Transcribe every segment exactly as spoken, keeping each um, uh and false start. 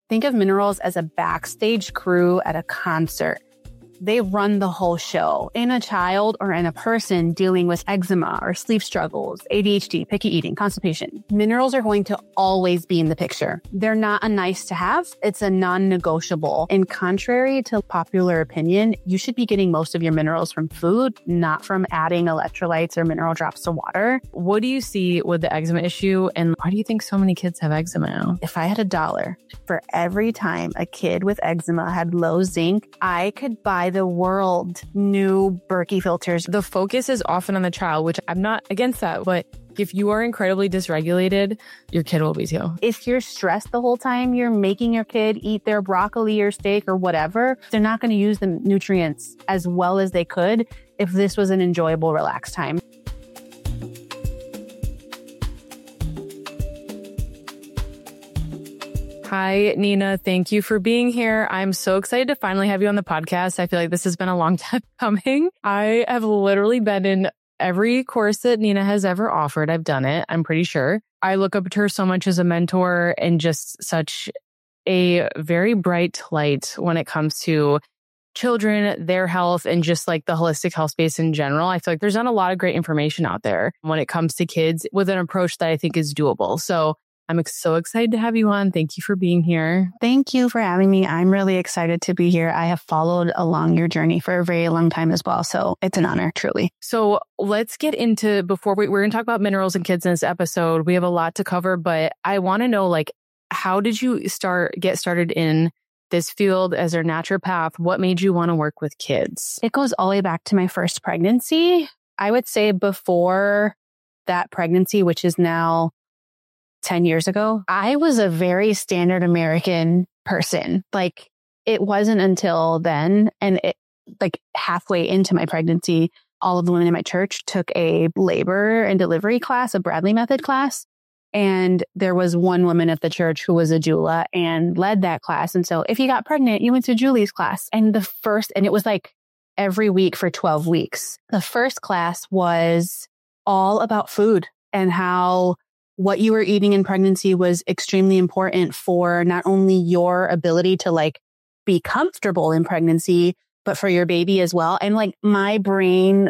Think of Minerals as a backstage crew at a concert. They run the whole show in a child or in a person dealing with eczema or sleep struggles, A D H D, picky eating, constipation. Minerals are going to always be in the picture. They're not a nice to have. It's a non-negotiable. And contrary to popular opinion, you should be getting most of your minerals from food, not from adding electrolytes or mineral drops to water. What do you see with the eczema issue? And why do you think so many kids have eczema now? If I had a dollar for every time a kid with eczema had low zinc, I could buy the world new Berkey filters. The focus is often on the child, which I'm not against that, but if you are incredibly dysregulated, your kid will be too. If you're stressed the whole time, you're making your kid eat their broccoli or steak or whatever, they're not going to use the nutrients as well as they could if this was an enjoyable, relaxed time. Hi, Nina. Thank you for being here. I'm so excited to finally have you on the podcast. I feel like this has been a long time coming. I have literally been in every course that Nina has ever offered. I've done it, I'm pretty sure. I look up to her so much as a mentor and just such a very bright light when it comes to children, their health, and just like the holistic health space in general. I feel like there's not a lot of great information out there when it comes to kids with an approach that I think is doable. So I'm so excited to have you on. Thank you for being here. Thank you for having me. I'm really excited to be here. I have followed along your journey for a very long time as well. So it's an honor, truly. So let's get into, before we, we're going to talk about minerals and kids in this episode. We have a lot to cover, but I want to know, like, how did you start, get started in this field as a naturopath? What made you want to work with kids? It goes all the way back to my first pregnancy. I would say before that pregnancy, which is now ten years ago, I was a very standard American person. Like, it wasn't until then, and it like halfway into my pregnancy, all of the women in my church took a labor and delivery class, a Bradley Method class. And there was one woman at the church who was a doula and led that class. And so if you got pregnant, you went to Julie's class. And the first, and it was like every week for twelve weeks. The first class was all about food and how what you were eating in pregnancy was extremely important for not only your ability to like be comfortable in pregnancy, but for your baby as well. And like my brain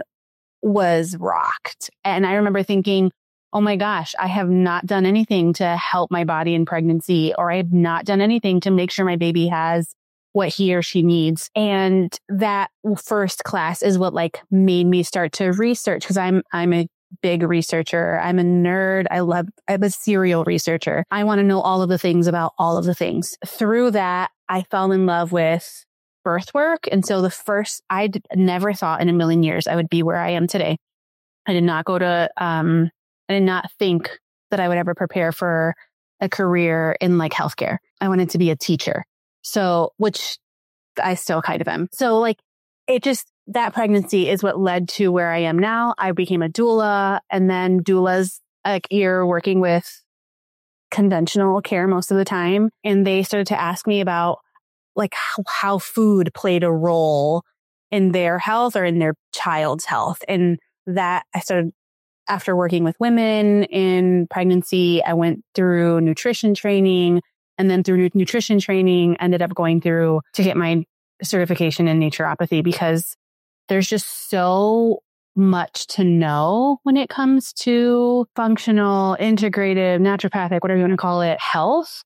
was rocked. And I remember thinking, oh my gosh, I have not done anything to help my body in pregnancy, or I have not done anything to make sure my baby has what he or she needs. And that first class is what like made me start to research, because I'm, I'm a big researcher. I'm a nerd. I love, I'm a serial researcher. I want to know all of the things about all of the things. Through that, I fell in love with birth work. And so the first, I d- never thought in a million years I would be where I am today. I did not go to, um, I did not think that I would ever prepare for a career in like healthcare. I wanted to be a teacher. So, which I still kind of am. So like, it just, that pregnancy is what led to where I am now. I became a doula, and then doulas, like, you're working with conventional care most of the time. And they started to ask me about like how, how food played a role in their health or in their child's health. And that I started, after working with women in pregnancy, I went through nutrition training, and then through nutrition training, ended up going through to get my certification in naturopathy, because there's just so much to know when it comes to functional, integrative, naturopathic, whatever you want to call it, health.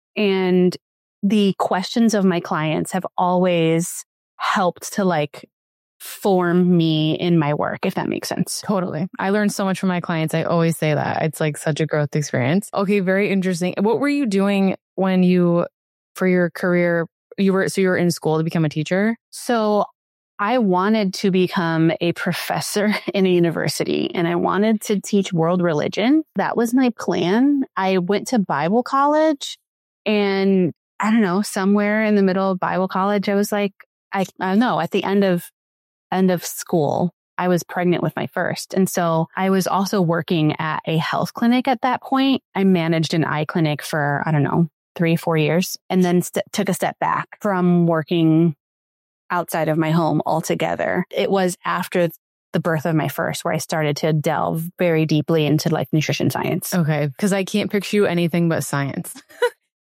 And the questions of my clients have always helped to like form me in my work, if that makes sense. Totally. I learned so much from my clients. I always say that. It's like such a growth experience. Okay, very interesting. What were you doing when you, for your career, you were, so you were in school to become a teacher? So I wanted to become a professor in a university, and I wanted to teach world religion. That was my plan. I went to Bible college, and I don't know, somewhere in the middle of Bible college, I was like, I, I don't know, at the end of end of school, I was pregnant with my first. And so I was also working at a health clinic at that point. I managed an eye clinic for, I don't know, three, four years, and then st- took a step back from working outside of my home altogether. It was after the birth of my first where I started to delve very deeply into like nutrition science. Okay. Because I can't picture you anything but science.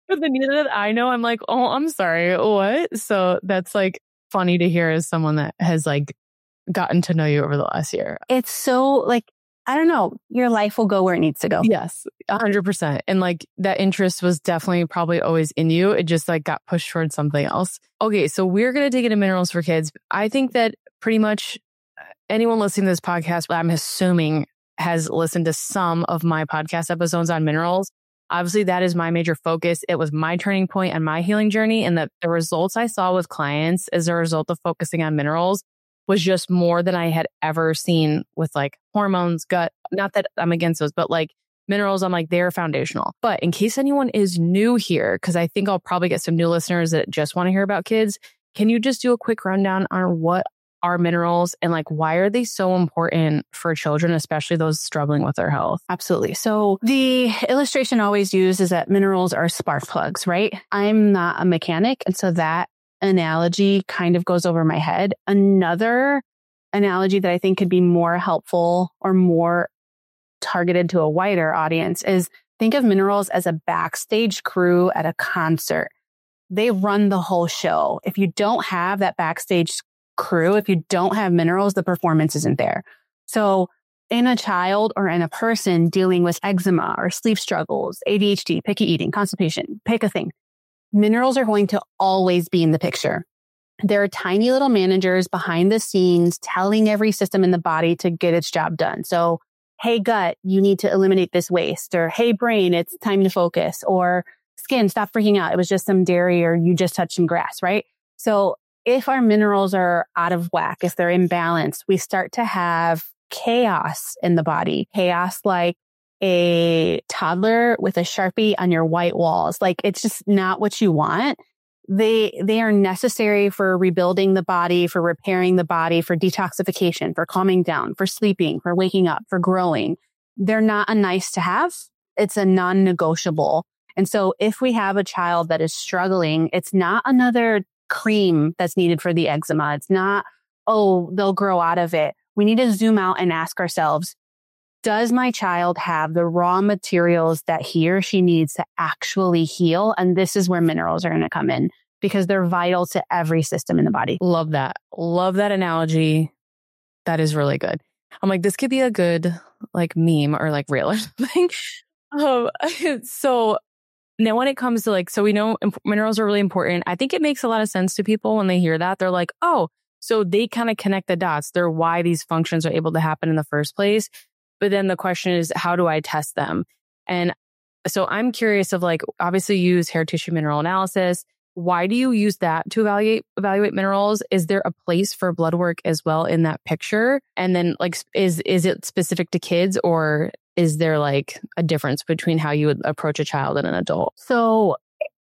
But the Nina that I know, I'm like, oh, I'm sorry, what? So that's like funny to hear as someone that has like gotten to know you over the last year. It's so like, I don't know, your life will go where it needs to go. Yes, a hundred percent. And like that interest was definitely probably always in you. It just like got pushed towards something else. Okay, so we're going to dig into minerals for kids. I think that pretty much anyone listening to this podcast, I'm assuming, has listened to some of my podcast episodes on minerals. Obviously, that is my major focus. It was my turning point and my healing journey. And the, the results I saw with clients as a result of focusing on minerals was just more than I had ever seen with like hormones, gut. Not that I'm against those, but like minerals, I'm like, they're foundational. But in case anyone is new here, because I think I'll probably get some new listeners that just want to hear about kids, can you just do a quick rundown on what are minerals and like why are they so important for children, especially those struggling with their health? Absolutely. So the illustration always used is that minerals are spark plugs, right? I'm not a mechanic. And so that analogy kind of goes over my head. Another analogy that I think could be more helpful or more targeted to a wider audience is think of minerals as a backstage crew at a concert. They run the whole show. If you don't have that backstage crew, if you don't have minerals, the performance isn't there. So in a child or in a person dealing with eczema or sleep struggles, A D H D, picky eating, constipation, pick a thing, minerals are going to always be in the picture. There are tiny little managers behind the scenes telling every system in the body to get its job done. So, hey, gut, you need to eliminate this waste, or hey, brain, it's time to focus, or skin, stop freaking out. It was just some dairy or you just touched some grass, right? So if our minerals are out of whack, if they're imbalanced, we start to have chaos in the body. Chaos like a toddler with a Sharpie on your white walls. Like it's just not what you want. They, they are necessary for rebuilding the body, for repairing the body, for detoxification, for calming down, for sleeping, for waking up, for growing. They're not a nice to have. It's a non-negotiable. And so if we have a child that is struggling, it's not another cream that's needed for the eczema. It's not, oh, they'll grow out of it. We need to zoom out and ask ourselves, does my child have the raw materials that he or she needs to actually heal? And this is where minerals are going to come in because they're vital to every system in the body. Love that. Love that analogy. That is really good. I'm like, this could be a good like meme or like reel or something. Um, so now when it comes to like, so we know imp- minerals are really important. I think it makes a lot of sense to people when they hear that. They're like, oh, so they kind of connect the dots. They're why these functions are able to happen in the first place. But then the question is, how do I test them? And so I'm curious of like, obviously you use hair tissue mineral analysis. Why do you use that to evaluate, evaluate minerals? Is there a place for blood work as well in that picture? And then like, is, is it specific to kids or is there like a difference between how you would approach a child and an adult? So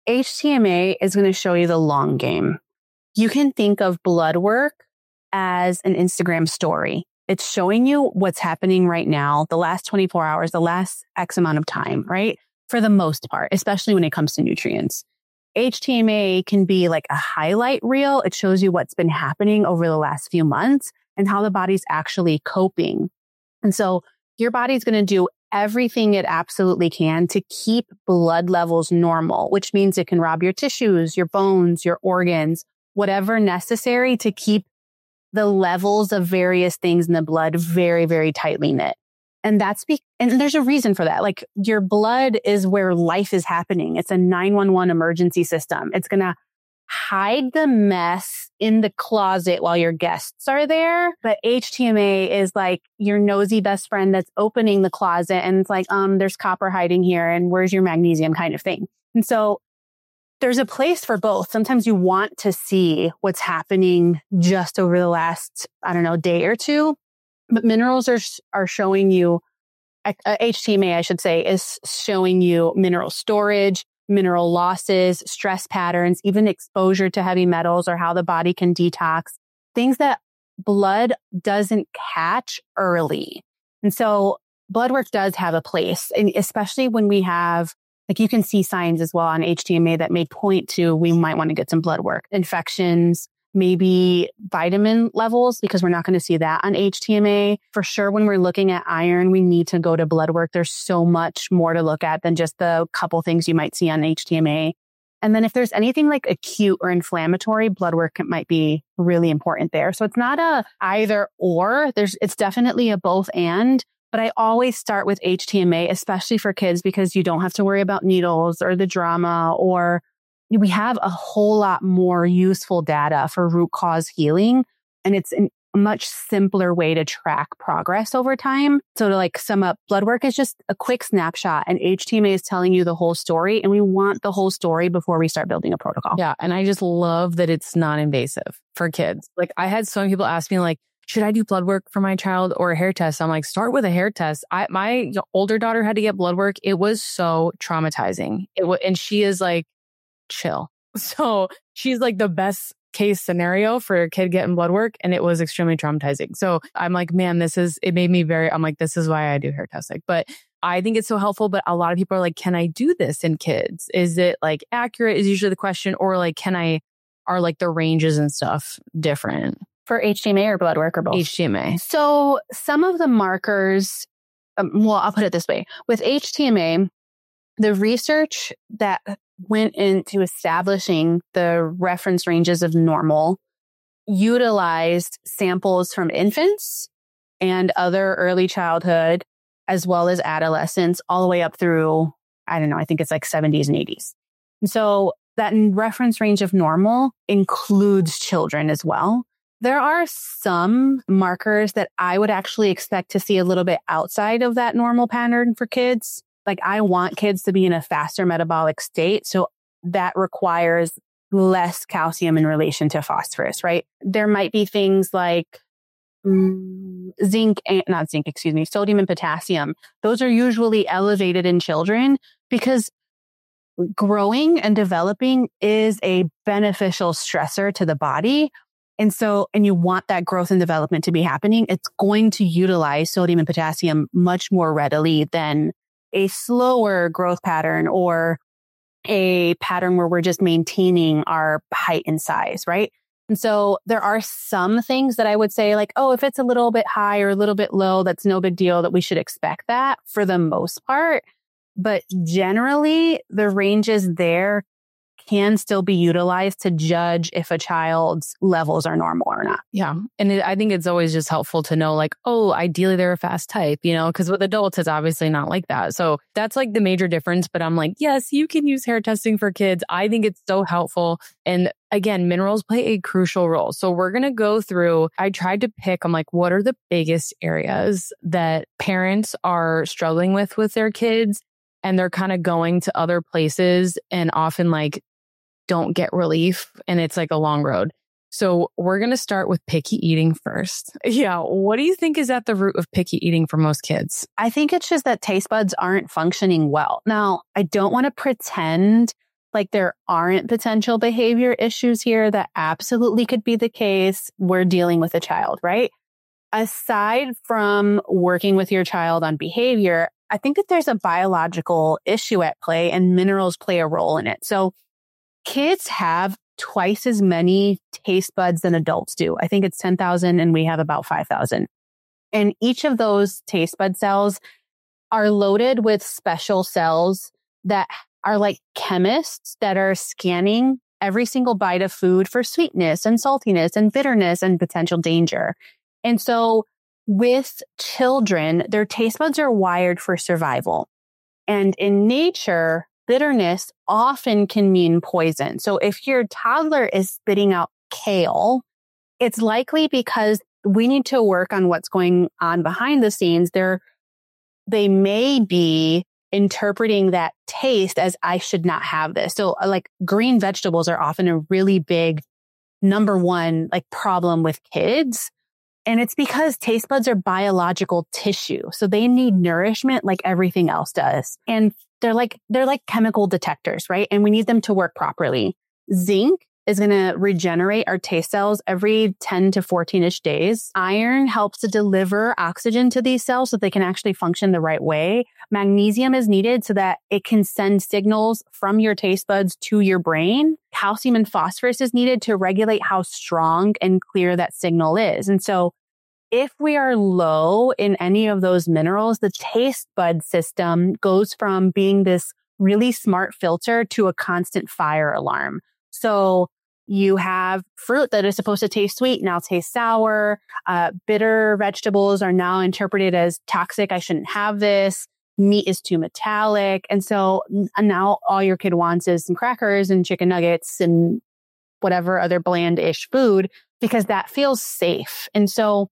H T M A is going to show you the long game. You can think of blood work as an Instagram story. It's showing you what's happening right now, the last twenty-four hours, the last X amount of time, right? For the most part, especially when it comes to nutrients. H T M A can be like a highlight reel. It shows you what's been happening over the last few months and how the body's actually coping. And so your body's going to do everything it absolutely can to keep blood levels normal, which means it can rob your tissues, your bones, your organs, whatever necessary to keep the levels of various things in the blood very, very tightly knit. And that's be- and there's a reason for that. Like your blood is where life is happening. It's a nine one one emergency system. It's going to hide the mess in the closet while your guests are there. But H T M A is like your nosy best friend that's opening the closet and it's like, um, there's copper hiding here and where's your magnesium kind of thing. And so there's a place for both. Sometimes you want to see what's happening just over the last, I don't know, day or two. But minerals are are showing you, uh, H T M A, I should say, is showing you mineral storage, mineral losses, stress patterns, even exposure to heavy metals or how the body can detox, things that blood doesn't catch early. And so blood work does have a place, and especially when we have, like you can see signs as well on H T M A that may point to we might want to get some blood work, infections, maybe vitamin levels, because we're not going to see that on H T M A. For sure, when we're looking at iron, we need to go to blood work. There's so much more to look at than just the couple things you might see on H T M A. And then if there's anything like acute or inflammatory, blood work might be really important there. So it's not a either or. There's, it's definitely a both and. But I always start with H T M A, especially for kids, because you don't have to worry about needles or the drama, or we have a whole lot more useful data for root cause healing. And it's a much simpler way to track progress over time. So to like sum up, blood work is just a quick snapshot, and H T M A is telling you the whole story. And we want the whole story before we start building a protocol. Yeah. And I just love that it's non-invasive for kids. Like I had so many people ask me like, should I do blood work for my child or a hair test? I'm like, start with a hair test. I, my older daughter had to get blood work. It was so traumatizing. It w- and she is like, chill. So she's like the best case scenario for a kid getting blood work. And it was extremely traumatizing. So I'm like, man, this is, it made me very, I'm like, this is why I do hair testing. But I think it's so helpful. But a lot of people are like, can I do this in kids? Is it like accurate is usually the question, or like, can I, are like the ranges and stuff different? For H T M A or blood work or both? H T M A. So some of the markers, um, well, I'll put it this way. With H T M A, the research that went into establishing the reference ranges of normal utilized samples from infants and other early childhood, as well as adolescents, all the way up through, I don't know, I think it's like seventies and eighties. And so that reference range of normal includes children as well. There are some markers that I would actually expect to see a little bit outside of that normal pattern for kids. Like I want kids to be in a faster metabolic state. So that requires less calcium in relation to phosphorus, right? There might be things like mm, zinc, and, not zinc, excuse me, sodium and potassium. Those are usually elevated in children because growing and developing is a beneficial stressor to the body. And so, and you want that growth and development to be happening, it's going to utilize sodium and potassium much more readily than a slower growth pattern or a pattern where we're just maintaining our height and size, right? And so there are some things that I would say like, oh, if it's a little bit high or a little bit low, that's no big deal, that we should expect that for the most part. But generally, the ranges there can still be utilized to judge if a child's levels are normal or not. Yeah. And it, I think it's always just helpful to know like, oh, ideally they're a fast type, you know, because with adults, it's obviously not like that. So that's like the major difference. But I'm like, yes, you can use hair testing for kids. I think it's so helpful. And again, minerals play a crucial role. So we're going to go through, I tried to pick, I'm like, what are the biggest areas that parents are struggling with with their kids? And they're kind of going to other places and often like don't get relief. And it's like a long road. So we're going to start with picky eating first. Yeah. What do you think is at the root of picky eating for most kids? I think it's just that taste buds aren't functioning well. Now, I don't want to pretend like there aren't potential behavior issues here. That absolutely could be the case. We're dealing with a child, right? Aside from working with your child on behavior, I think that there's a biological issue at play and minerals play a role in it. So kids have twice as many taste buds than adults do. I think it's ten thousand and we have about five thousand. And each of those taste bud cells are loaded with special cells that are like chemists that are scanning every single bite of food for sweetness and saltiness and bitterness and potential danger. And so with children, their taste buds are wired for survival. And in nature, bitterness often can mean poison. So if your toddler is spitting out kale, it's likely because we need to work on what's going on behind the scenes. They're, they may be interpreting that taste as I should not have this. So like green vegetables are often a really big number one like problem with kids. And it's because taste buds are biological tissue. So they need nourishment like everything else does. And they're like, they're like chemical detectors, right? And we need them to work properly. Zinc is going to regenerate our taste cells every ten to fourteen-ish days. Iron helps to deliver oxygen to these cells so they can actually function the right way. Magnesium is needed so that it can send signals from your taste buds to your brain. Calcium and phosphorus is needed to regulate how strong and clear that signal is. And so if we are low in any of those minerals, the taste bud system goes from being this really smart filter to a constant fire alarm. So you have fruit that is supposed to taste sweet, now tastes sour. Uh, bitter vegetables are now interpreted as toxic. I shouldn't have this. Meat is too metallic. And so now all your kid wants is some crackers and chicken nuggets and whatever other bland-ish food because that feels safe. And so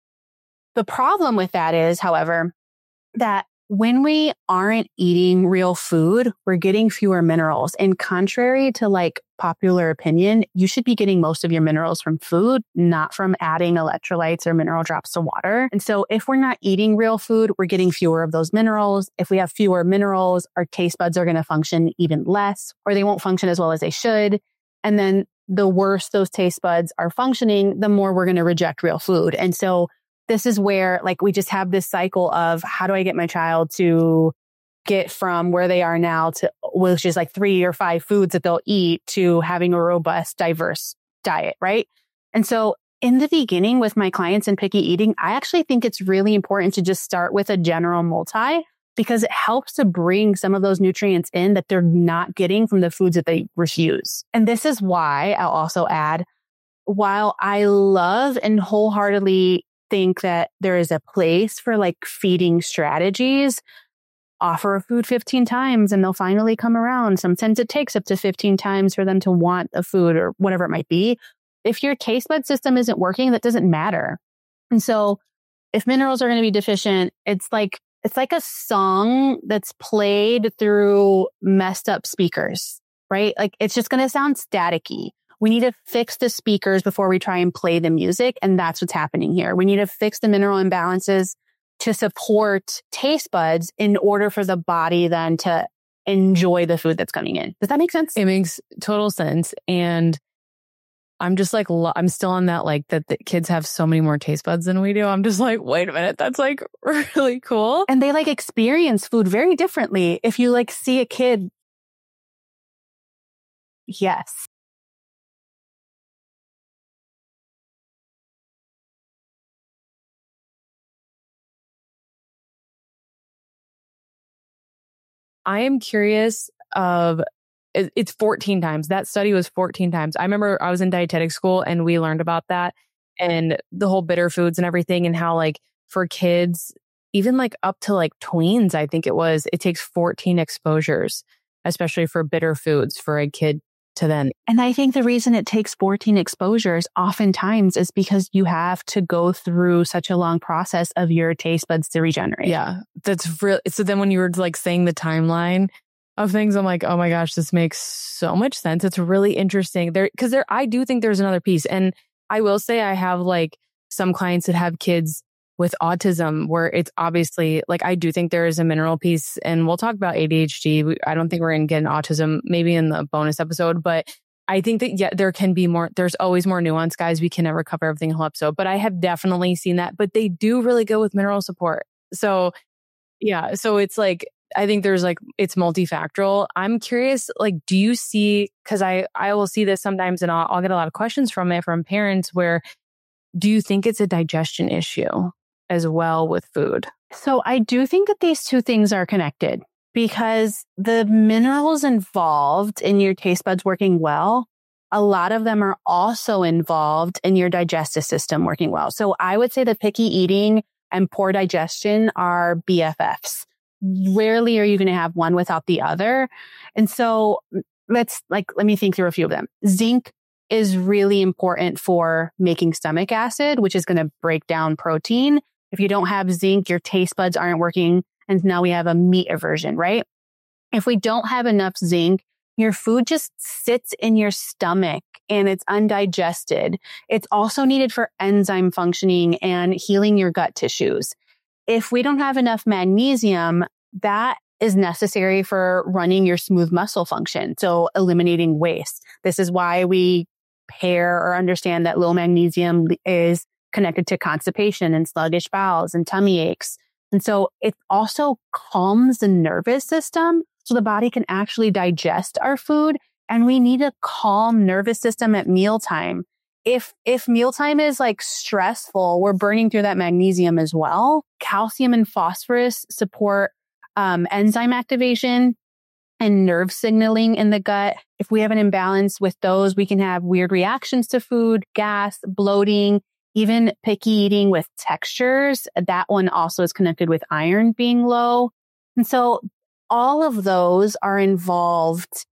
the problem with that is, however, that when we aren't eating real food, we're getting fewer minerals. And contrary to like popular opinion, you should be getting most of your minerals from food, not from adding electrolytes or mineral drops to water. And so if we're not eating real food, we're getting fewer of those minerals. If we have fewer minerals, our taste buds are going to function even less, or they won't function as well as they should. And then the worse those taste buds are functioning, the more we're going to reject real food. And so this is where like we just have this cycle of how do I get my child to get from where they are now to, which is like three or five foods that they'll eat, to having a robust, diverse diet, right? And so in the beginning with my clients in picky eating, I actually think it's really important to just start with a general multi because it helps to bring some of those nutrients in that they're not getting from the foods that they refuse. And this is why I'll also add, while I love and wholeheartedly think that there is a place for like feeding strategies, offer a food fifteen times and they'll finally come around. Sometimes it takes up to fifteen times for them to want a food or whatever it might be. If your taste bud system isn't working, that doesn't matter. And so if minerals are going to be deficient, it's like, it's like a song that's played through messed up speakers, right? Like it's just going to sound staticky. We need to fix the speakers before we try and play the music. And that's what's happening here. We need to fix the mineral imbalances to support taste buds in order for the body then to enjoy the food that's coming in. Does that make sense? It makes total sense. And I'm just like, I'm still on that, like that the kids have so many more taste buds than we do. I'm just like, wait a minute. That's like really cool. And they like experience food very differently. If you like see a kid. Yes. I am curious of, it's fourteen times. That study was fourteen times. I remember I was in dietetic school and we learned about that and the whole bitter foods and everything and how like for kids, even like up to like tweens, I think it was, it takes fourteen exposures, especially for bitter foods for a kid to then. And I think the reason it takes fourteen exposures oftentimes is because you have to go through such a long process of your taste buds to regenerate. Yeah, that's real. So then when you were like saying the timeline of things, I'm like, oh my gosh, this makes so much sense. It's really interesting there because there, I do think there's another piece. And I will say I have like some clients that have kids with autism where it's obviously like, I do think there is a mineral piece and we'll talk about A D H D. We, I don't think we're going to get into autism maybe in the bonus episode, but I think that yeah, there can be more, there's always more nuance, guys. We can never cover everything in a whole episode, but I have definitely seen that, but they do really go with mineral support. So yeah, so it's like, I think there's like, it's multifactorial. I'm curious, like, do you see, cause I, I will see this sometimes and I'll, I'll get a lot of questions from it from parents where do you think it's a digestion issue as well with food? So I do think that these two things are connected because the minerals involved in your taste buds working well, a lot of them are also involved in your digestive system working well. So I would say that picky eating and poor digestion are B F Fs. Rarely are you going to have one without the other. And so let's like, let me think through a few of them. Zinc is really important for making stomach acid, which is going to break down protein. If you don't have zinc, your taste buds aren't working. And now we have a meat aversion, right? If we don't have enough zinc, your food just sits in your stomach and it's undigested. It's also needed for enzyme functioning and healing your gut tissues. If we don't have enough magnesium, that is necessary for running your smooth muscle function. So eliminating waste. This is why we pair or understand that low magnesium is connected to constipation and sluggish bowels and tummy aches. And so it also calms the nervous system so the body can actually digest our food. And we need a calm nervous system at mealtime. If, if mealtime is like stressful, we're burning through that magnesium as well. Calcium and phosphorus support um, enzyme activation and nerve signaling in the gut. If we have an imbalance with those, we can have weird reactions to food, gas, bloating, even picky eating with textures. That one also is connected with iron being low. And so all of those are involved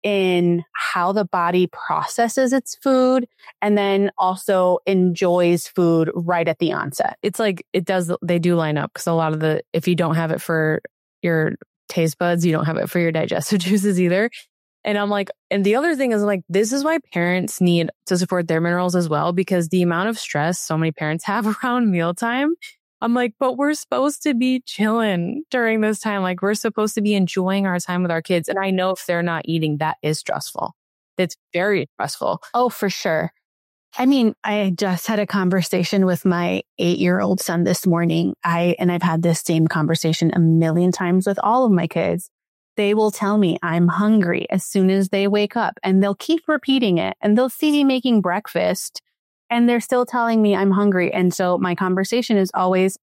in how the body processes its food and then also enjoys food right at the onset. It's like it does, they do line up because a lot of the, if you don't have it for your taste buds, you don't have it for your digestive juices either. And I'm like, and the other thing is like, this is why parents need to support their minerals as well, because the amount of stress so many parents have around mealtime, I'm like, but we're supposed to be chilling during this time. Like we're supposed to be enjoying our time with our kids. And I know if they're not eating, that is stressful. It's very stressful. Oh, for sure. I mean, I just had a conversation with my eight-year-old son this morning. I, and I've had this same conversation a million times with all of my kids. They will tell me I'm hungry as soon as they wake up, and they'll keep repeating it, and they'll see me making breakfast and they're still telling me I'm hungry. And so my conversation is always,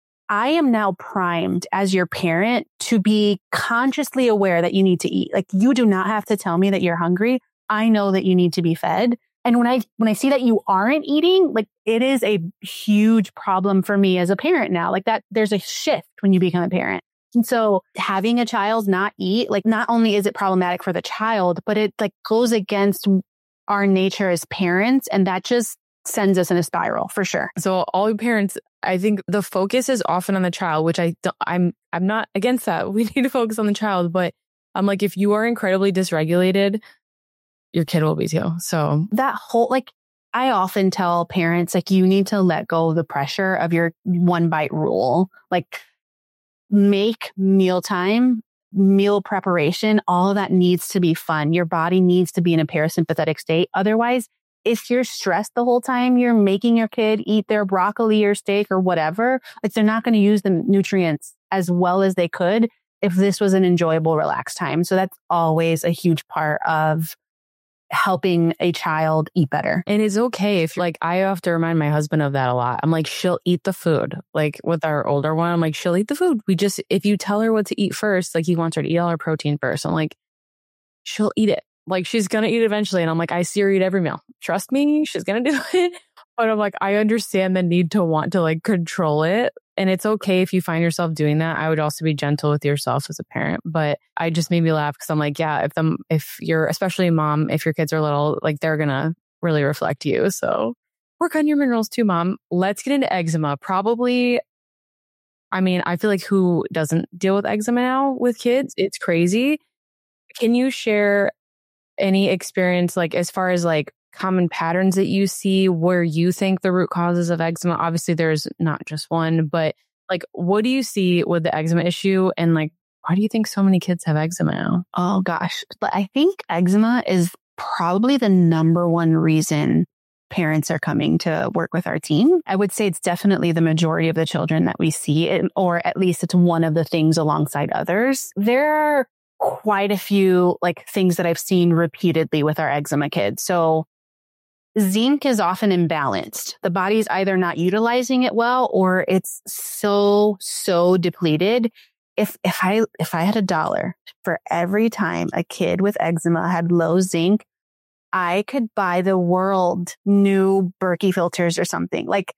I am now primed as your parent to be consciously aware that you need to eat. Like you do not have to tell me that you're hungry. I know that you need to be fed. And when I, when I see that you aren't eating, like it is a huge problem for me as a parent now. Like that, there's a shift when you become a parent. And so having a child not eat, like not only is it problematic for the child, but it like goes against our nature as parents. And that just sends us in a spiral for sure. So all parents, I think the focus is often on the child, which I don't, I'm, I'm not against that. We need to focus on the child, but I'm like, if you are incredibly dysregulated, your kid will be too. So that whole, like, I often tell parents, like, you need to let go of the pressure of your one bite rule. Like, make mealtime, meal preparation, all of that needs to be fun. Your body needs to be in a parasympathetic state. Otherwise, if you're stressed the whole time, you're making your kid eat their broccoli or steak or whatever, like they're not going to use the nutrients as well as they could if this was an enjoyable, relaxed time. So that's always a huge part of helping a child eat better. And it's okay if, like, I have to remind my husband of that a lot. I'm like, she'll eat the food. Like with our older one, I'm like, she'll eat the food. We just, if you tell her what to eat first, like he wants her to eat all her protein first. I'm like, she'll eat it. Like she's going to eat eventually. And I'm like, I see her eat every meal. Trust me, she's going to do it. But I'm like, I understand the need to want to like control it. And it's okay if you find yourself doing that. I would also be gentle with yourself as a parent. But I just made me laugh because I'm like, yeah, if them, if you're, especially a mom, if your kids are little, like they're going to really reflect you. So work on your minerals too, mom. Let's get into eczema. Probably, I mean, I feel like who doesn't deal with eczema now with kids? It's crazy. Can you share any experience, like as far as like common patterns that you see where you think the root causes of eczema? Obviously, there's not just one, but like, what do you see with the eczema issue? And like, why do you think so many kids have eczema now? Oh gosh. But I think eczema is probably the number one reason parents are coming to work with our team. I would say it's definitely the majority of the children that we see, or at least it's one of the things alongside others. There are quite a few like things that I've seen repeatedly with our eczema kids. So zinc is often imbalanced. The body's either not utilizing it well, or it's so, so depleted. If, if I, if I had a dollar for every time a kid with eczema had low zinc, I could buy the world new Berkey filters or something. Like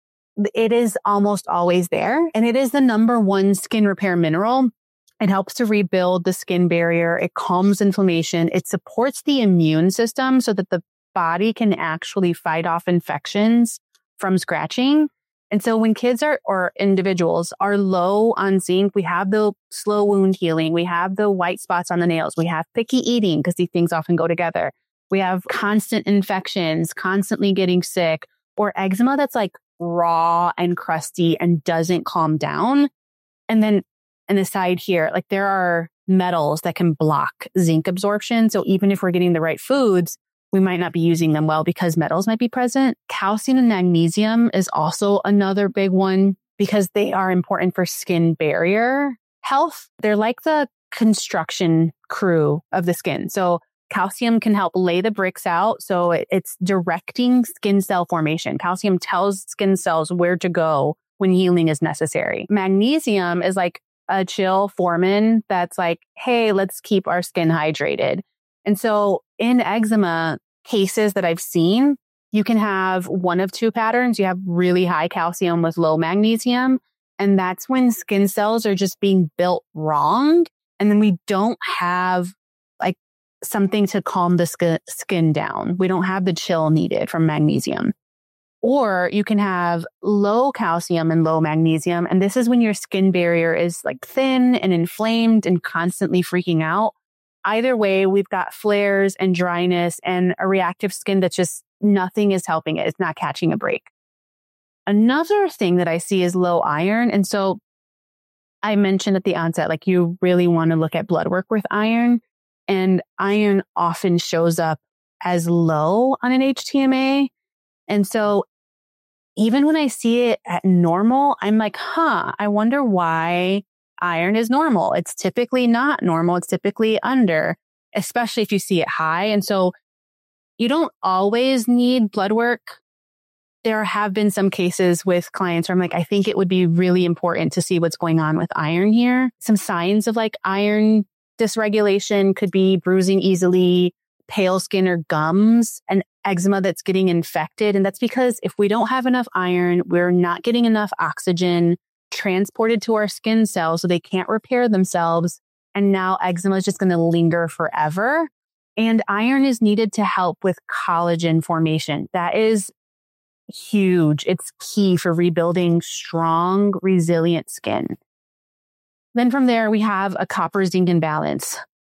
it is almost always there. And it is the number one skin repair mineral. It helps to rebuild the skin barrier. It calms inflammation. It supports the immune system so that the body can actually fight off infections from scratching. And so when kids are, or individuals are low on zinc, we have the slow wound healing. We have the white spots on the nails. We have picky eating because these things often go together. We have constant infections, constantly getting sick, or eczema that's like raw and crusty and doesn't calm down. And then an aside here, like there are metals that can block zinc absorption. So even if we're getting the right foods, we might not be using them well because metals might be present. Calcium and magnesium is also another big one because they are important for skin barrier health. They're like the construction crew of the skin. So calcium can help lay the bricks out. So it, it's directing skin cell formation. Calcium tells skin cells where to go when healing is necessary. Magnesium is like a chill foreman that's like, hey, let's keep our skin hydrated. And so in eczema cases that I've seen, you can have one of two patterns. You have really high calcium with low magnesium. And that's when skin cells are just being built wrong. And then we don't have like something to calm the sk- skin down. We don't have the chill needed from magnesium. Or you can have low calcium and low magnesium. And this is when your skin barrier is like thin and inflamed and constantly freaking out. Either way, we've got flares and dryness and a reactive skin that's just nothing is helping it. It's not catching a break. Another thing that I see is low iron. And so I mentioned at the onset, like you really want to look at blood work with iron, and iron often shows up as low on an H T M A. And so even when I see it at normal, I'm like, huh, I wonder why iron is normal. It's typically not normal. It's typically under, especially if you see it high. And so you don't always need blood work. There have been some cases with clients where I'm like, I think it would be really important to see what's going on with iron here. Some signs of like iron dysregulation could be bruising easily, pale skin or gums, and eczema that's getting infected. And that's because if we don't have enough iron, we're not getting enough oxygen transported to our skin cells so they can't repair themselves. And now eczema is just going to linger forever. And iron is needed to help with collagen formation. That is huge. It's key for rebuilding strong, resilient skin. Then from there, we have a copper zinc imbalance.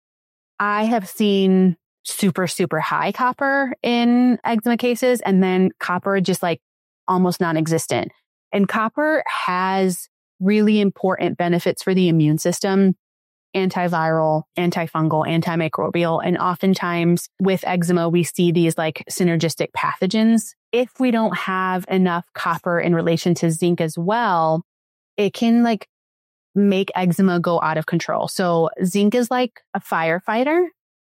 I have seen super, super high copper in eczema cases, and then copper just like almost non-existent. And copper has really important benefits for the immune system: antiviral, antifungal, antimicrobial. And oftentimes with eczema, we see these like synergistic pathogens. If we don't have enough copper in relation to zinc as well, it can like make eczema go out of control. So zinc is like a firefighter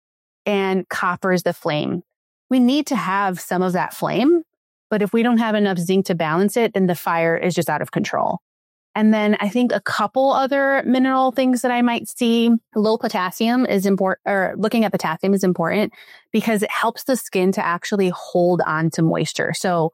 and copper is the flame. We need to have some of that flame, but if we don't have enough zinc to balance it, then the fire is just out of control. And then I think a couple other mineral things that I might see, low potassium is important, or looking at potassium is important because it helps the skin to actually hold on to moisture. So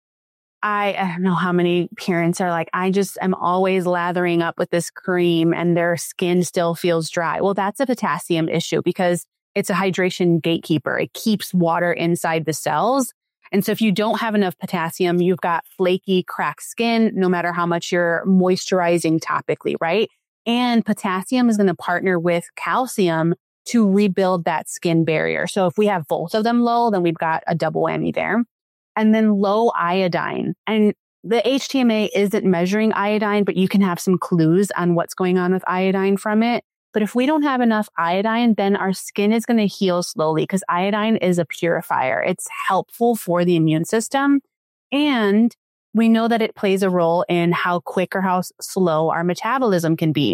I, I don't know how many parents are like, I just am always lathering up with this cream and their skin still feels dry. Well, that's a potassium issue because it's a hydration gatekeeper. It keeps water inside the cells. And so if you don't have enough potassium, you've got flaky, cracked skin, no matter how much you're moisturizing topically, right? And potassium is going to partner with calcium to rebuild that skin barrier. So if we have both of them low, then we've got a double whammy there. And then low iodine. And the H T M A isn't measuring iodine, but you can have some clues on what's going on with iodine from it. But if we don't have enough iodine, then our skin is going to heal slowly because iodine is a purifier. It's helpful for the immune system. And we know that it plays a role in how quick or how slow our metabolism can be.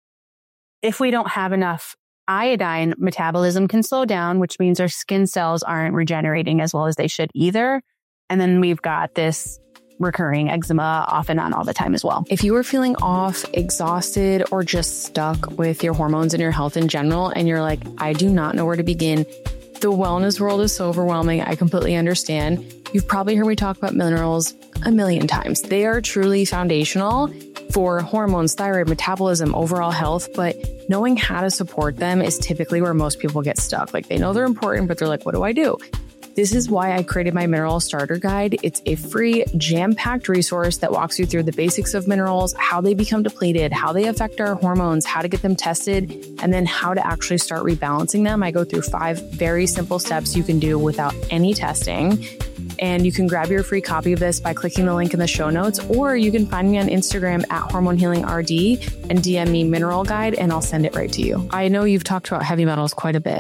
If we don't have enough iodine, metabolism can slow down, which means our skin cells aren't regenerating as well as they should either. And then we've got this recurring eczema off and on all the time as well. If you are feeling off, exhausted, or just stuck with your hormones and your health in general, and you're like, I do not know where to begin, the wellness world is so overwhelming. I completely understand. You've probably heard me talk about minerals a million times. They are truly foundational for hormones, thyroid, metabolism, overall health, but knowing how to support them is typically where most people get stuck. Like they know they're important, but they're like, what do I do? This is why I created my mineral starter guide. It's a free, jam-packed resource that walks you through the basics of minerals, how they become depleted, how they affect our hormones, how to get them tested, and then how to actually start rebalancing them. I go through five very simple steps you can do without any testing. And you can grab your free copy of this by clicking the link in the show notes, or you can find me on Instagram at Hormone Healing R D and D M me Mineral Guide, and I'll send it right to you. I know you've talked about heavy metals quite a bit.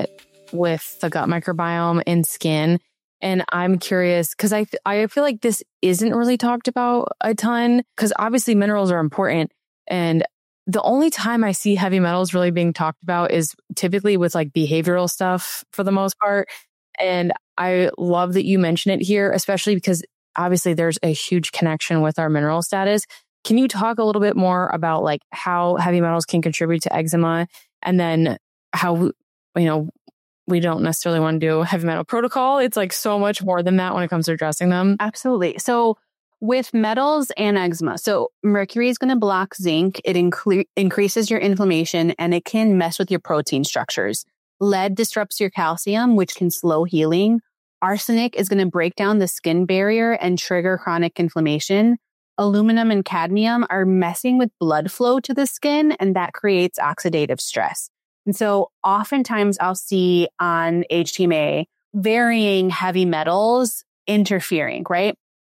with the gut microbiome and skin. And I'm curious because I, I feel like this isn't really talked about a ton because obviously minerals are important. And the only time I see heavy metals really being talked about is typically with like behavioral stuff for the most part. And I love that you mention it here, especially because obviously there's a huge connection with our mineral status. Can you talk a little bit more about like how heavy metals can contribute to eczema and then how, you know, we don't necessarily want to do heavy metal protocol. It's like so much more than that when it comes to addressing them. Absolutely. So with metals and eczema, so mercury is going to block zinc. It incre- increases your inflammation and it can mess with your protein structures. Lead disrupts your calcium, which can slow healing. Arsenic is going to break down the skin barrier and trigger chronic inflammation. Aluminum and cadmium are messing with blood flow to the skin, and that creates oxidative stress. And so oftentimes I'll see on H T M A varying heavy metals interfering, right?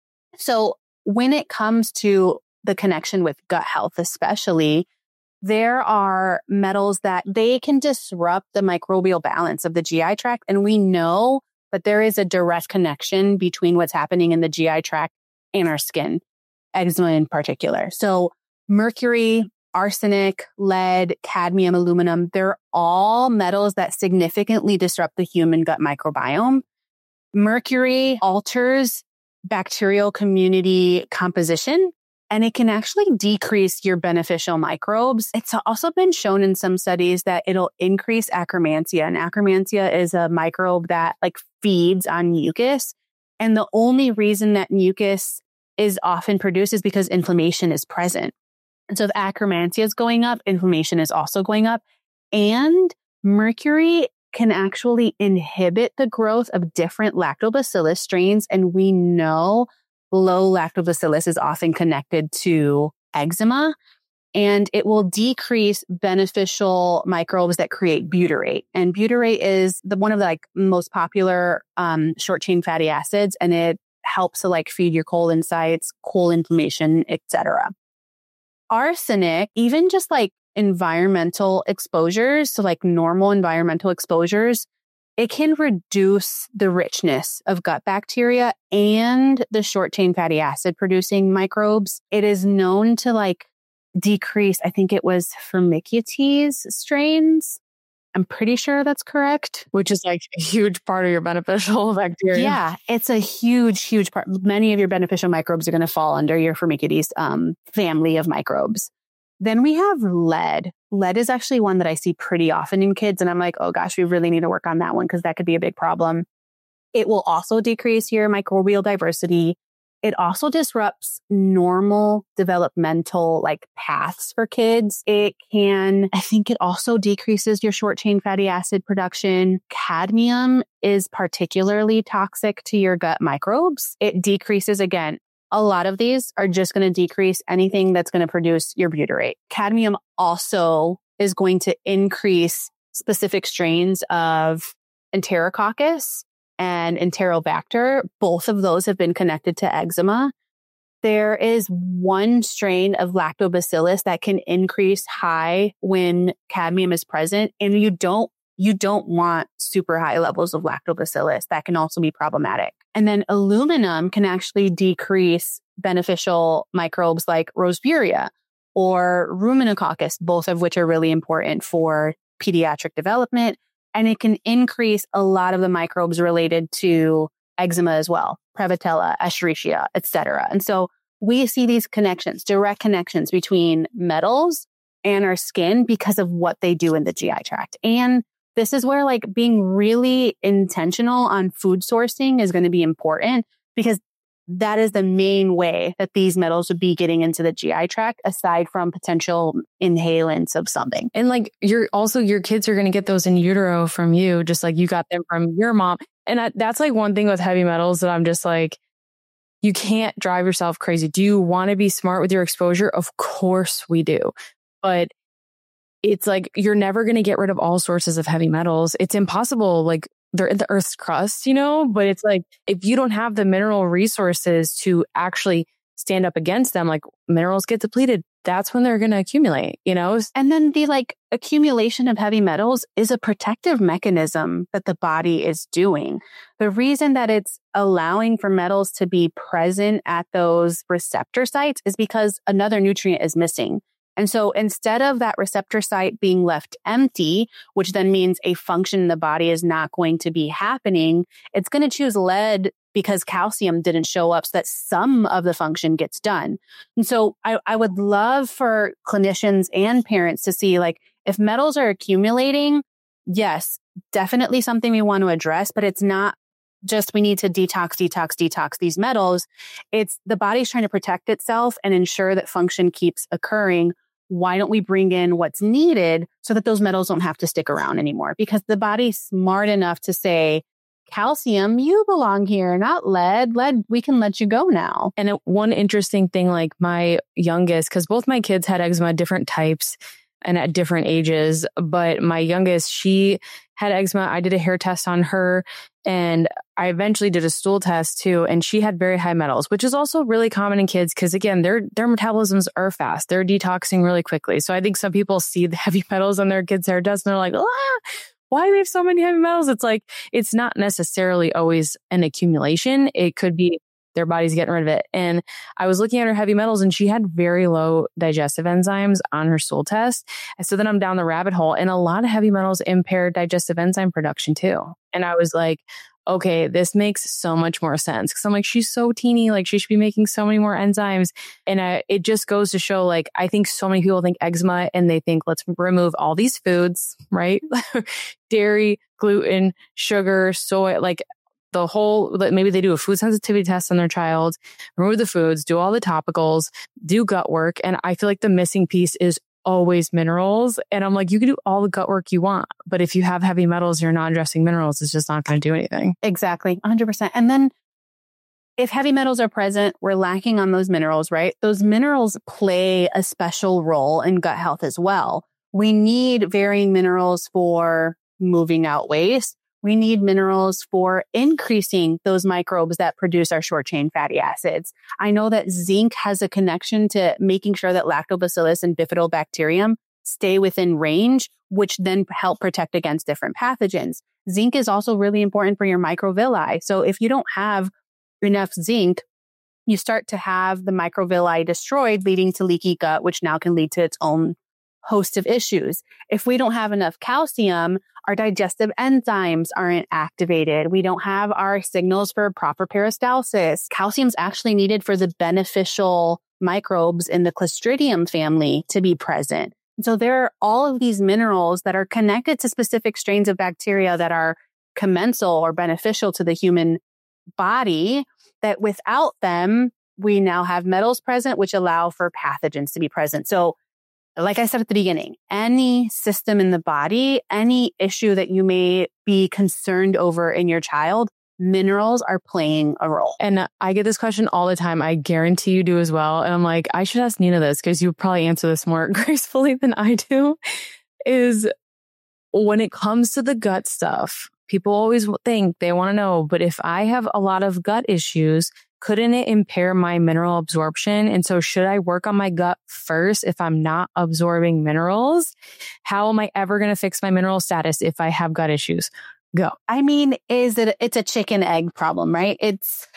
So when it comes to the connection with gut health, especially, there are metals that they can disrupt the microbial balance of the G I tract. And we know that there is a direct connection between what's happening in the G I tract and our skin, eczema in particular. So mercury, arsenic, lead, cadmium, aluminum, they're all metals that significantly disrupt the human gut microbiome. Mercury alters bacterial community composition, and it can actually decrease your beneficial microbes. It's also been shown in some studies that it'll increase Akkermansia. And Akkermansia is a microbe that like feeds on mucus. And the only reason that mucus is often produced is because inflammation is present. And so if Akkermansia is going up, inflammation is also going up. And mercury can actually inhibit the growth of different lactobacillus strains. And we know low lactobacillus is often connected to eczema. And it will decrease beneficial microbes that create butyrate. And butyrate is the one of the like most popular um, short chain fatty acids. And it helps to like feed your colon sites, colon inflammation, et cetera. Arsenic, even just like environmental exposures, so like normal environmental exposures, it can reduce the richness of gut bacteria and the short chain fatty acid producing microbes. It is known to like decrease, I think it was Firmicutes strains. I'm pretty sure that's correct. Which is like a huge part of your beneficial bacteria. Yeah, it's a huge, huge part. Many of your beneficial microbes are going to fall under your Firmicutes um, family of microbes. Then we have lead. Lead is actually one that I see pretty often in kids. And I'm like, oh gosh, we really need to work on that one because that could be a big problem. It will also decrease your microbial diversity. It also disrupts normal developmental like paths for kids. It can, I think it also decreases your short chain fatty acid production. Cadmium is particularly toxic to your gut microbes. It decreases again. A lot of these are just going to decrease anything that's going to produce your butyrate. Cadmium also is going to increase specific strains of Enterococcus and Enterobacter. Both of those have been connected to eczema. There is one strain of lactobacillus that can increase high when cadmium is present, and you don't you don't want super high levels of lactobacillus. That can also be problematic. And then aluminum can actually decrease beneficial microbes like Roseburia or Ruminococcus, both of which are really important for pediatric development. And it can increase a lot of the microbes related to eczema as well, Prevotella, Escherichia, et cetera. And so we see these connections, direct connections between metals and our skin because of what they do in the G I tract. And this is where like being really intentional on food sourcing is going to be important because that is the main way that these metals would be getting into the G I tract aside from potential inhalants of something. And like you're also, your kids are going to get those in utero from you, just like you got them from your mom. And I, that's like one thing with heavy metals that I'm just like, you can't drive yourself crazy. Do you want to be smart with your exposure? Of course we do. But it's like, you're never going to get rid of all sources of heavy metals. It's impossible. Like they're in the Earth's crust, you know, but it's like, if you don't have the mineral resources to actually stand up against them, like minerals get depleted, that's when they're going to accumulate, you know? And then the like accumulation of heavy metals is a protective mechanism that the body is doing. The reason that it's allowing for metals to be present at those receptor sites is because another nutrient is missing. And so instead of that receptor site being left empty, which then means a function in the body is not going to be happening, it's going to choose lead because calcium didn't show up so that some of the function gets done. And so I, I would love for clinicians and parents to see, like, if metals are accumulating, yes, definitely something we want to address, but it's not just we need to detox, detox, detox these metals. It's the body's trying to protect itself and ensure that function keeps occurring. Why don't we bring in what's needed so that those metals don't have to stick around anymore? Because the body's smart enough to say, calcium, you belong here, not lead. Lead, we can let you go now. And it, one interesting thing, like my youngest, because both my kids had eczema, different types and at different ages, but my youngest, she had eczema. I did a hair test on her and I eventually did a stool test too. And she had very high metals, which is also really common in kids because again, their, their metabolisms are fast. They're detoxing really quickly. So I think some people see the heavy metals on their kids' hair test and they're like, ah, why do they have so many heavy metals? It's like, it's not necessarily always an accumulation. It could be their body's getting rid of it. And I was looking at her heavy metals and she had very low digestive enzymes on her stool test. And so then I'm down the rabbit hole and a lot of heavy metals impair digestive enzyme production too. And I was like, okay, this makes so much more sense. Cause I'm like, she's so teeny, like she should be making so many more enzymes. And I, it just goes to show, like, I think so many people think eczema and they think, let's remove all these foods, right? Dairy, gluten, sugar, soy, like the whole, maybe they do a food sensitivity test on their child, remove the foods, do all the topicals, do gut work. And I feel like the missing piece is always minerals. And I'm like, you can do all the gut work you want, but if you have heavy metals, you're not addressing minerals, it's just not going to do anything. Exactly. one hundred percent. And then if heavy metals are present, we're lacking on those minerals, right? Those minerals play a special role in gut health as well. We need varying minerals for moving out waste. We need minerals for increasing those microbes that produce our short chain fatty acids. I know that zinc has a connection to making sure that lactobacillus and bifidobacterium stay within range, which then help protect against different pathogens. Zinc is also really important for your microvilli. So if you don't have enough zinc, you start to have the microvilli destroyed, leading to leaky gut, which now can lead to its own host of issues. If we don't have enough calcium, our digestive enzymes aren't activated. We don't have our signals for proper peristalsis. Calcium is actually needed for the beneficial microbes in the Clostridium family to be present. So there are all of these minerals that are connected to specific strains of bacteria that are commensal or beneficial to the human body, that without them, we now have metals present, which allow for pathogens to be present. So like I said at the beginning, any system in the body, any issue that you may be concerned over in your child, minerals are playing a role. And I get this question all the time. I guarantee you do as well. And I'm like, I should ask Nina this because you probably answer this more gracefully than I do. Is when it comes to the gut stuff, people always think they want to know, but if I have a lot of gut issues, couldn't it impair my mineral absorption? And so should I work on my gut first if I'm not absorbing minerals? How am I ever going to fix my mineral status if I have gut issues? Go. I mean, is it, it's a chicken egg problem, right? It's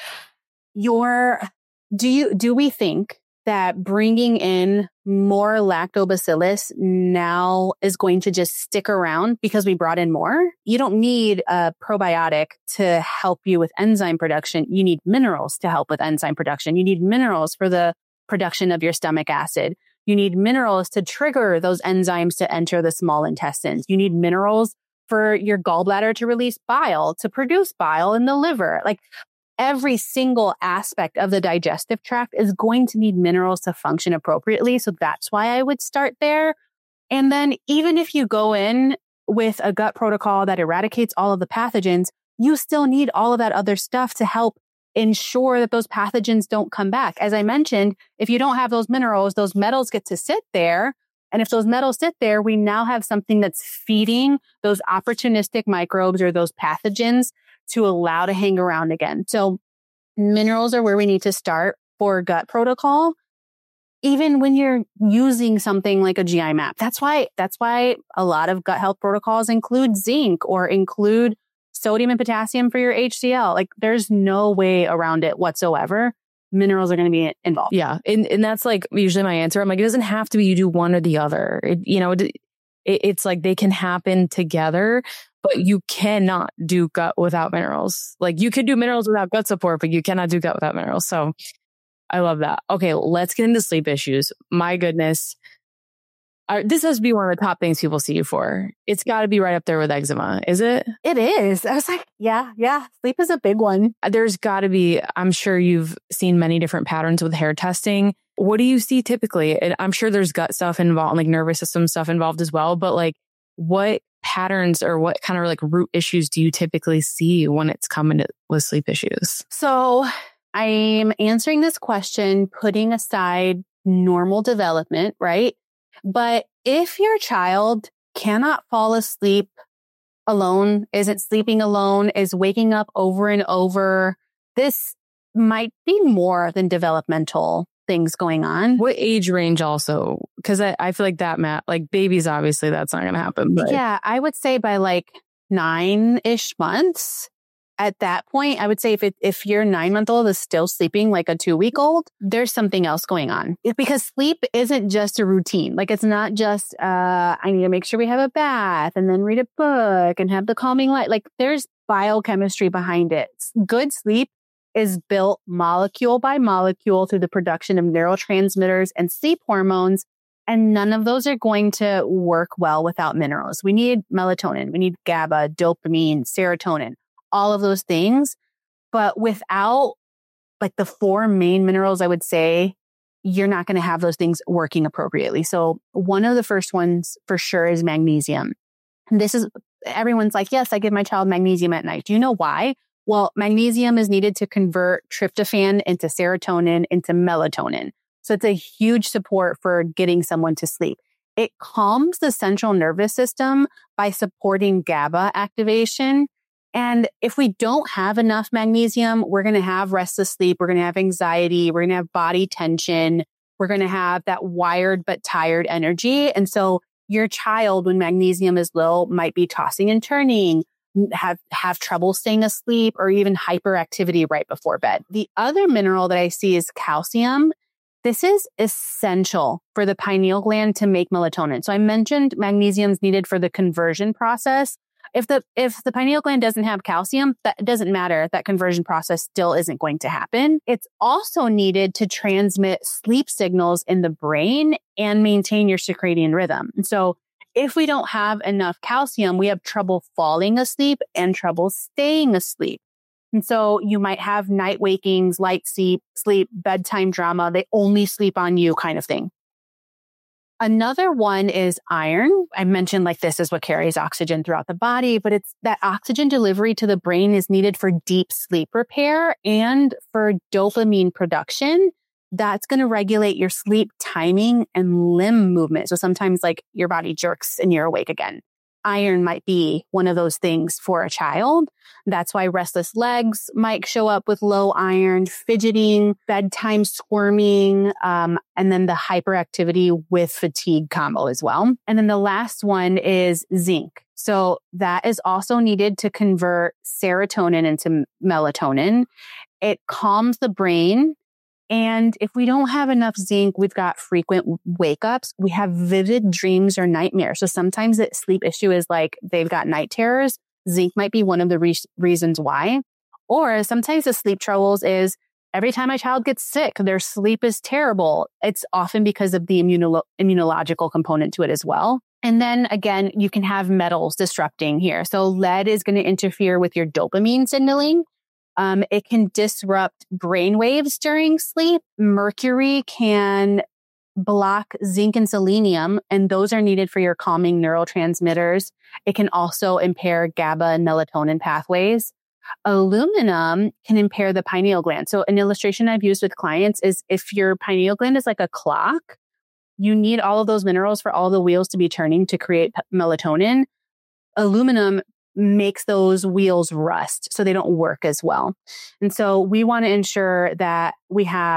your, do you, do we think that bringing in more lactobacillus now is going to just stick around because we brought in more? You don't need a probiotic to help you with enzyme production. You need minerals to help with enzyme production. You need minerals for the production of your stomach acid. You need minerals to trigger those enzymes to enter the small intestines. You need minerals for your gallbladder to release bile, to produce bile in the liver. Like, every single aspect of the digestive tract is going to need minerals to function appropriately. So that's why I would start there. And then even if you go in with a gut protocol that eradicates all of the pathogens, you still need all of that other stuff to help ensure that those pathogens don't come back. As I mentioned, if you don't have those minerals, those metals get to sit there. And if those metals sit there, we now have something that's feeding those opportunistic microbes or those pathogens to allow to hang around again. So minerals are where we need to start. for gut protocol, even when you're using something like a G I map. That's why, that's why a lot of gut health protocols include zinc or include sodium and potassium for your H C L. Like there's no way around it whatsoever. Minerals are going to be involved. Yeah. And, and that's like usually my answer. I'm like, it doesn't have to be you do one or the other. It, you know, it, it, it's like they can happen together, but you cannot do gut without minerals. Like you could do minerals without gut support, but you cannot do gut without minerals. So I love that. Okay, let's get into sleep issues. My goodness. Uh, this has to be one of the top things people see you for. It's got to be right up there with eczema, is it? It is. I was like, yeah, yeah. Sleep is a big one. There's got to be, I'm sure you've seen many different patterns with hair testing. What do you see typically? And I'm sure there's gut stuff involved, like nervous system stuff involved as well. But like what patterns or what kind of like root issues do you typically see when it's coming to, with sleep issues? So I'm answering this question, putting aside normal development, right? But if your child cannot fall asleep alone, isn't sleeping alone, is waking up over and over, this might be more than developmental things going on. What age range also? Because I, I feel like that, Matt, like babies, obviously that's not going to happen. But yeah, I would say by like nine-ish months. At that point, I would say if it, if your nine-month-old is still sleeping like a two-week-old, there's something else going on. It, because sleep isn't just a routine. Like it's not just, uh, I need to make sure we have a bath and then read a book and have the calming light. Like there's biochemistry behind it. Good sleep is built molecule by molecule through the production of neurotransmitters and sleep hormones. And none of those are going to work well without minerals. We need melatonin. We need GABA, dopamine, serotonin. All of those things. But without like the four main minerals, I would say you're not going to have those things working appropriately. So one of the first ones for sure is magnesium. And this is, everyone's like, yes, I give my child magnesium at night. Do you know why? Well, magnesium is needed to convert tryptophan into serotonin into melatonin. So it's a huge support for getting someone to sleep. It calms the central nervous system by supporting GABA activation. And if we don't have enough magnesium, we're going to have restless sleep. We're going to have anxiety. We're going to have body tension. We're going to have that wired but tired energy. And so your child, when magnesium is low, might be tossing and turning, have, have trouble staying asleep, or even hyperactivity right before bed. The other mineral that I see is calcium. This is essential for the pineal gland to make melatonin. So I mentioned magnesium is needed for the conversion process. If the if the pineal gland doesn't have calcium, that doesn't matter. That conversion process still isn't going to happen. It's also needed to transmit sleep signals in the brain and maintain your circadian rhythm. And so if we don't have enough calcium, we have trouble falling asleep and trouble staying asleep. And so you might have night wakings, light sleep, sleep, bedtime drama. They only sleep on you kind of thing. Another one is iron. I mentioned like this is what carries oxygen throughout the body, but it's that oxygen delivery to the brain is needed for deep sleep repair and for dopamine production. That's going to regulate your sleep timing and limb movement. So sometimes like your body jerks and you're awake again. Iron might be one of those things for a child. That's why restless legs might show up with low iron, fidgeting, bedtime squirming, um, and then the hyperactivity with fatigue combo as well. And then the last one is zinc. So that is also needed to convert serotonin into melatonin. It calms the brain. And if we don't have enough zinc, we've got frequent wake ups. We have vivid dreams or nightmares. So sometimes the sleep issue is like they've got night terrors. Zinc might be one of the re- reasons why. Or sometimes the sleep troubles is every time my child gets sick, their sleep is terrible. It's often because of the immuno- immunological component to it as well. And then again, you can have metals disrupting here. So lead is going to interfere with your dopamine signaling. Um, it can disrupt brain waves during sleep. Mercury can block zinc and selenium, and those are needed for your calming neurotransmitters. It can also impair GABA and melatonin pathways. Aluminum can impair the pineal gland. So an illustration I've used with clients is if your pineal gland is like a clock, you need all of those minerals for all the wheels to be turning to create melatonin. Aluminum makes those wheels rust, so they don't work as well. And so we want to ensure that we have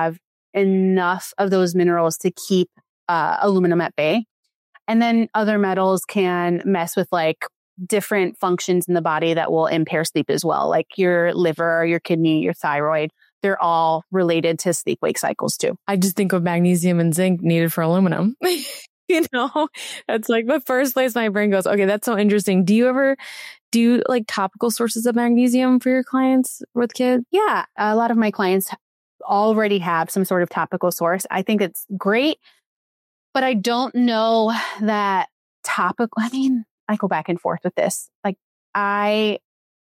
enough of those minerals to keep uh, aluminum at bay. And then other metals can mess with like different functions in the body that will impair sleep as well, like your liver, your kidney, your thyroid. They're all related to sleep-wake cycles too. I just think of magnesium and zinc needed for aluminum. You know, that's like the first place my brain goes, okay, that's so interesting. Do you ever do like topical sources of magnesium for your clients with kids? Yeah, a lot of my clients already have some sort of topical source. I think it's great, but I don't know that topical, I mean, I go back and forth with this. Like, I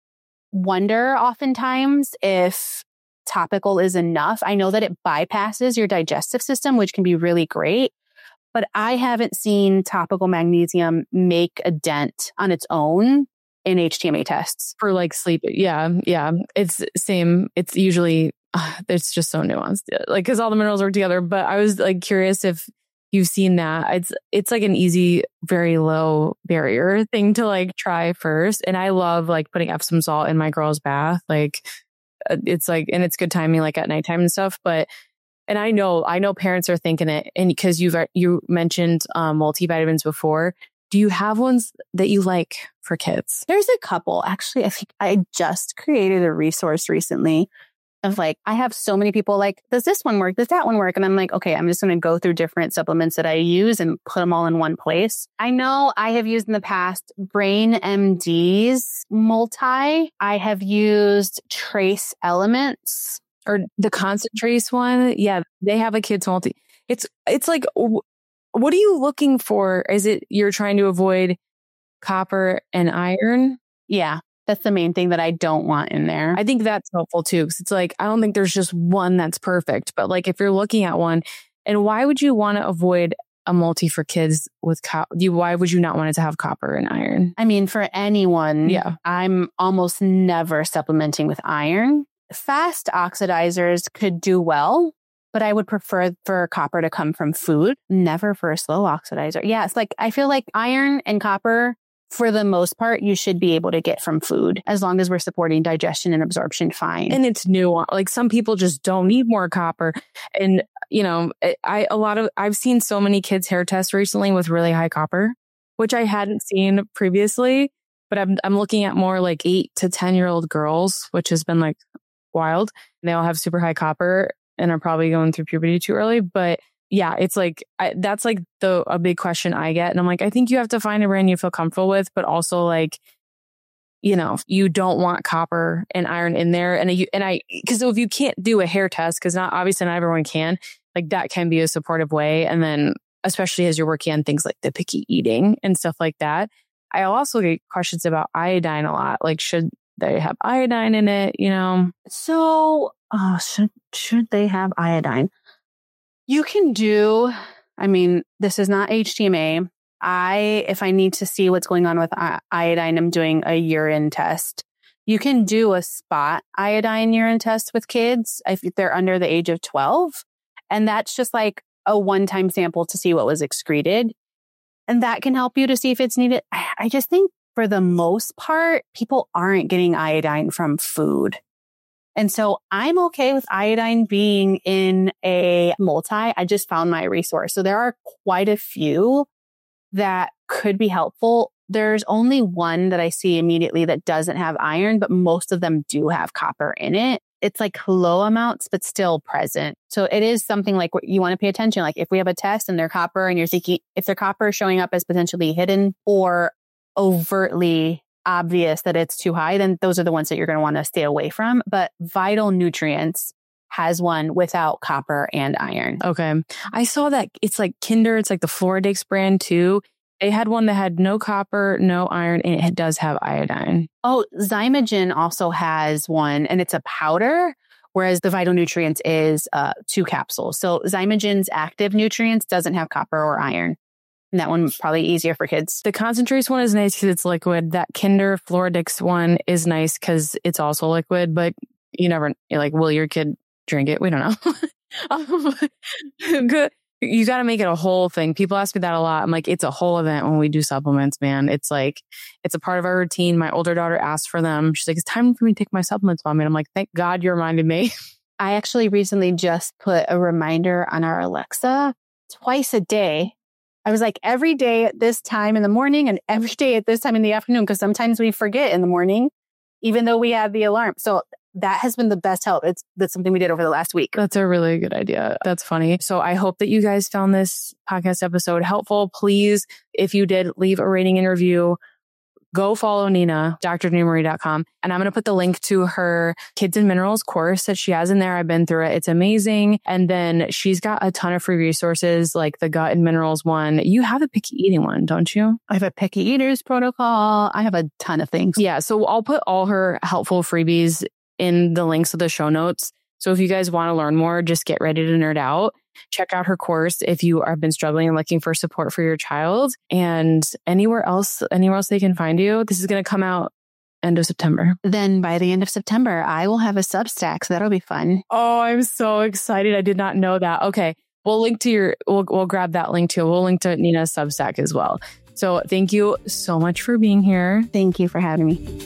wonder oftentimes if topical is enough. I know that it bypasses your digestive system, which can be really great. But I haven't seen topical magnesium make a dent on its own in H T M A tests. For like sleep. Yeah. Yeah. It's same. It's usually, uh, it's just so nuanced. Like, cause all the minerals work together. But I was like curious if you've seen that. It's, it's like an easy, very low barrier thing to like try first. And I love like putting Epsom salt in my girl's bath. Like it's like, and it's good timing like at nighttime and stuff. But And I know, I know parents are thinking it, and because you've you mentioned um, multivitamins before, do you have ones that you like for kids? There's a couple. Actually, I think I just created a resource recently of like, I have so many people like, does this one work? Does that one work? And I'm like, okay, I'm just going to go through different supplements that I use and put them all in one place. I know I have used in the past Brain M D's multi. I have used Trace Elements. Or the Concentrace one. Yeah, they have a kids multi. It's it's like, what are you looking for? Is it you're trying to avoid copper and iron? Yeah, that's the main thing that I don't want in there. I think that's helpful too, because it's like, I don't think there's just one that's perfect. But like, if you're looking at one, and why would you want to avoid a multi for kids with copper? Why would you not want it to have copper and iron? I mean, for anyone, yeah, I'm almost never supplementing with iron. Fast oxidizers could do well, but I would prefer for copper to come from food, never for a slow oxidizer. Yeah, it's like, I feel like iron and copper, for the most part, you should be able to get from food as long as we're supporting digestion and absorption fine. And it's new. Like some people just don't need more copper. And, you know, I, a lot of, I've seen so many kids hair tests recently with really high copper, which I hadn't seen previously, but I'm, I'm looking at more like eight to ten year old girls, which has been like wild. They all have super high copper and are probably going through puberty too early. But yeah, it's like, I, that's like the, a big question I get. And I'm like, I think you have to find a brand you feel comfortable with, but also like, you know, you don't want copper and iron in there. And you, and I, cause if you can't do a hair test, cause not obviously not everyone can, like that can be a supportive way. And then especially as you're working on things like the picky eating and stuff like that. I also get questions about iodine a lot. Like, should they have iodine in it, you know? So, oh, should, should they have iodine? You can do, I mean, this is not H T M A. I, if I need to see what's going on with iodine, I'm doing a urine test. You can do a spot iodine urine test with kids if they're under the age of twelve. And that's just like a one-time sample to see what was excreted. And that can help you to see if it's needed. I just think for the most part, people aren't getting iodine from food. And so I'm okay with iodine being in a multi. I just found my resource. So there are quite a few that could be helpful. There's only one that I see immediately that doesn't have iron, but most of them do have copper in it. It's like low amounts, but still present. So it is something like you want to pay attention. Like if we have a test and they're copper and you're thinking, if their copper is showing up as potentially hidden or overtly obvious that it's too high, then those are the ones that you're going to want to stay away from. But Vital Nutrients has one without copper and iron. Okay. I saw that it's like Kinder. It's like the Floradix brand too. They had one that had no copper, no iron, and it does have iodine. Oh, Zymogen also has one, and it's a powder, whereas the Vital Nutrients is uh, two capsules. So Zymogen's active nutrients doesn't have copper or iron. And that one's probably easier for kids. The Concentrace one is nice because it's liquid. That Kinder Floradix one is nice because it's also liquid, but you never, like, will your kid drink it? We don't know. Good. You got to make it a whole thing. People ask me that a lot. I'm like, it's a whole event when we do supplements, man. It's like, it's a part of our routine. My older daughter asked for them. She's like, it's time for me to take my supplements, Mommy. And I'm like, thank God you reminded me. I actually recently just put a reminder on our Alexa twice a day. I was like, every day at this time in the morning and every day at this time in the afternoon, because sometimes we forget in the morning, even though we have the alarm. So that has been the best help. It's that's something we did over the last week. That's a really good idea. That's funny. So I hope that you guys found this podcast episode helpful. Please, if you did, leave a rating and review. Go follow Nina, D R nina marie dot com. And I'm going to put the link to her Kids and Minerals course that she has in there. I've been through it. It's amazing. And then she's got a ton of free resources like the Gut and Minerals one. You have a picky eating one, don't you? I have a picky eaters protocol. I have a ton of things. Yeah. So I'll put all her helpful freebies in the links of the show notes. So if you guys want to learn more, just get ready to nerd out. Check out her course if you have been struggling and looking for support for your child, and anywhere else, anywhere else they can find you. This is going to come out end of September. Then by the end of September, I will have a Substack. So that'll be fun. Oh, I'm so excited. I did not know that. Okay. We'll link to your, we'll, we'll grab that link too. We'll link to Nina's Substack as well. So thank you so much for being here. Thank you for having me.